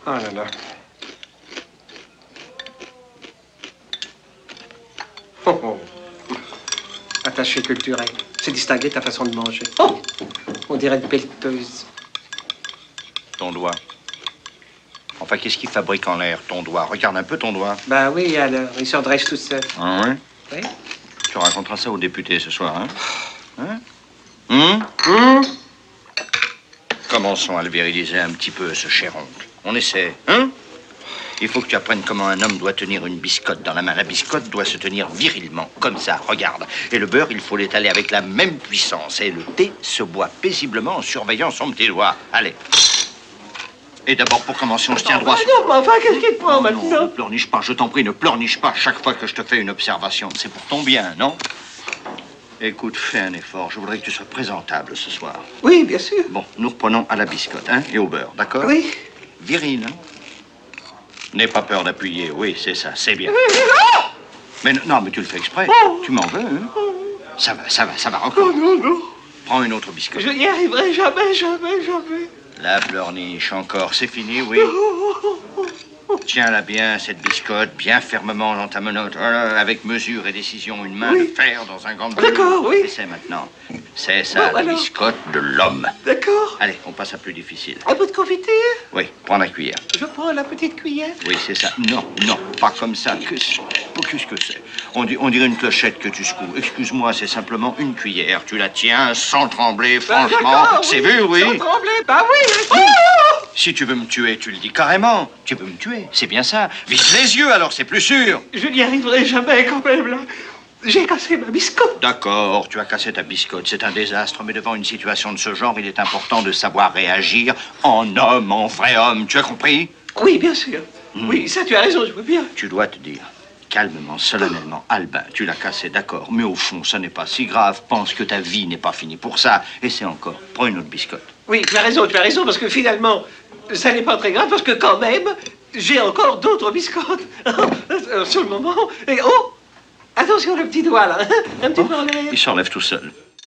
Oh là là. Oh, oh. Attaché culturel. C'est distingué ta façon de manger. Oh! On dirait une pelleteuse. Ton doigt. Enfin, qu'est-ce qu'il fabrique en l'air, ton doigt? Regarde un peu ton doigt. Bah oui, alors, il se redresse tout seul. Ah ouais? Oui. Tu raconteras ça aux députés ce soir, hein? Commençons à le viriliser un petit peu, ce cher oncle. On essaie, hein? Il faut que tu apprennes comment un homme doit tenir une biscotte dans la main. La biscotte doit se tenir virilement, comme ça, regarde. Et le beurre, il faut l'étaler avec la même puissance. Et le thé se boit paisiblement en surveillant son petit doigt. Allez. Et d'abord, pour commencer, on se tient droit. Non, mais enfin, qu'est-ce qui te prend maintenant? Non, ne pleurniche pas, je t'en prie, ne pleurniche pas chaque fois que je te fais une observation. C'est pour ton bien, non? Écoute, fais un effort. Je voudrais que tu sois présentable ce soir. Oui, bien sûr. Bon, nous reprenons à la biscotte, hein, et au beurre, d'accord? Oui. Viril, hein? N'aie pas peur d'appuyer, oui, c'est ça, c'est bien. Mais non, mais tu le fais exprès. Tu m'en veux, hein? Ça va, encore. Oh non, non. Prends une autre biscotte. Je n'y arriverai jamais, jamais, jamais. La pleurniche, encore, c'est fini, oui. Tiens-la bien, cette biscotte, bien fermement dans ta menotte, avec mesure et décision, une main de fer dans un gant de velours. D'accord, oui. C'est maintenant. C'est ça, Bon, la alors. biscotte de l'homme. D'accord. Allez, on passe à plus difficile. Un peu de confiture? Oui, prends la cuillère. Je prends la petite cuillère. Oui, c'est ça. Non, pas comme ça. Qu'est-ce que c'est? On dirait une clochette que tu secoues. Excuse-moi, c'est simplement une cuillère. Tu la tiens sans trembler, franchement. C'est vu, oui? Sans trembler, bah oui. Oh! Si tu veux me tuer, tu le dis carrément. Tu veux me tuer, c'est bien ça. Vise les yeux, alors c'est plus sûr. Je n'y arriverai jamais quand même, là. J'ai cassé ma biscotte. D'accord, tu as cassé ta biscotte. C'est un désastre, mais devant une situation de ce genre, il est important de savoir réagir en homme, en vrai homme. Tu as compris? Oui, bien sûr. Oui, ça, tu as raison, je veux bien. Tu dois te dire, calmement, solennellement, Albin, tu l'as cassé, d'accord, mais au fond, ça n'est pas si grave. Pense que ta vie n'est pas finie pour ça. Et c'est encore, prends une autre biscotte. Oui, tu as raison, parce que finalement, ça n'est pas très grave, parce que quand même, j'ai encore d'autres biscottes. Sur le moment. Et oh! Attention, le petit doigt, là. Un petit peu en l'air. Il s'enlève tout seul.